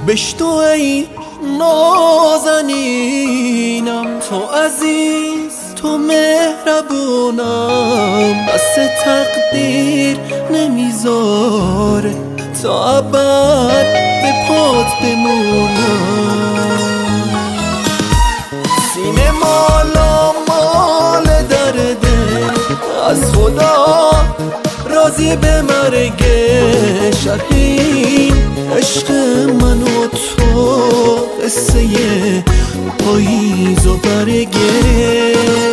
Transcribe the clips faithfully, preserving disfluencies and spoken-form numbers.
بشتو ای نازنینم، تو عزیز تو مهربونم، دست تقدیر نمیذاره تا ابد به پات بمونم. سینه مالا مال در دل، از خدا راضی به مرگ شهین. عشق من و تو قصه پاییز و برگه،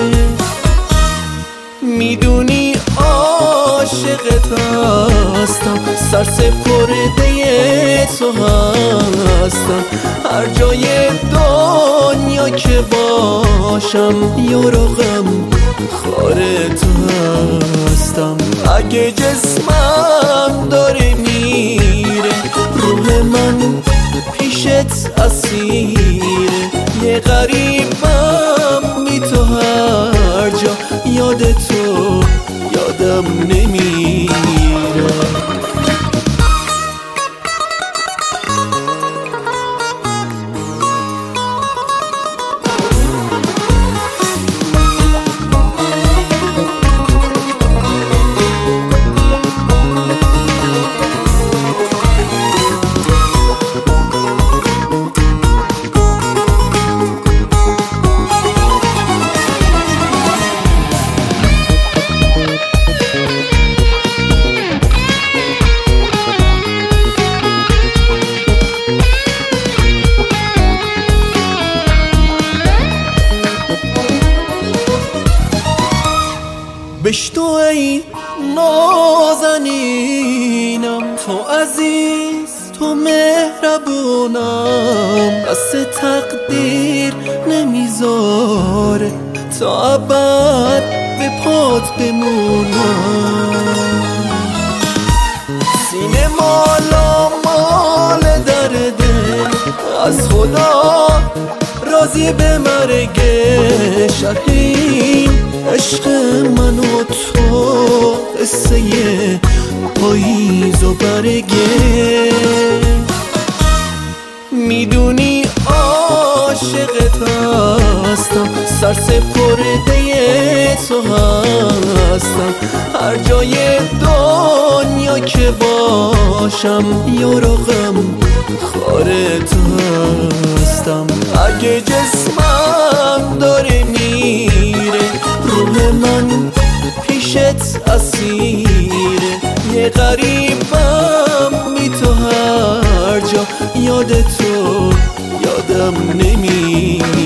میدونی عاشقت هستم، سرسپرده تو هستم. هر جای دنیا که باشم یارقم خار تو هستم. اگه جسمم داره میره، روح من پیشت اسیره. یه غریبم بی تو هر جا، یاد تو یادم نمیره. بشتو ای نازنینم، تو عزیز تو مهربونم، دست تقدیر نمیذاره تا ابد به پات بمونم. سینه مالا مال در دل، از خدا راضی به مرگ شهین. عشق من و تو قصه پاییز و برگه، میدونی عاشقت هستم، سرسپرده تو هستم. هر جای دنیا که باشم یارقم خار تو هستم. اگه جسمم داره میره، روح من پیشت اسیره. یه غریبم بی تو هر جا، یاد تو یادم نمیره.